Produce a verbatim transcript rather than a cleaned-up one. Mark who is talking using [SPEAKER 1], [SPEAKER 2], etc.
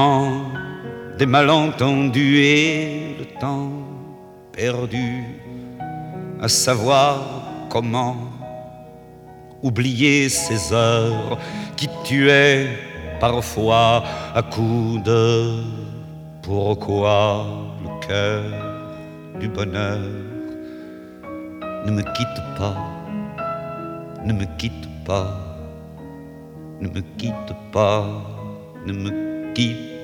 [SPEAKER 1] Des malentendus et le temps perdu à savoir comment oublier ces heures qui tuaient parfois à coups de pourquoi le cœur du bonheur ne me quitte pas, ne me quitte pas, ne me quitte pas, ne me quitte